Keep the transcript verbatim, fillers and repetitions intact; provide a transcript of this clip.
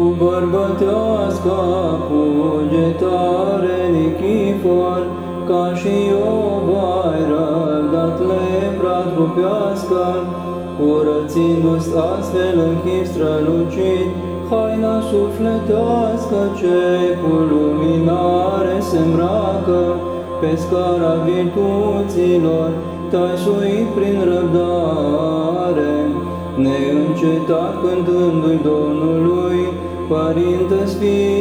bărbătească cugetare Nichifor, ca și Iova ai răbdat lepra trupească, curățindu-ți astfel în chip strălucit haina sufletească, ce cu luminare se îmbracă. Pe scara virtuților te-ai suit prin răbdare, neîncetat cântându-i Domnului, Părinte Sfânt.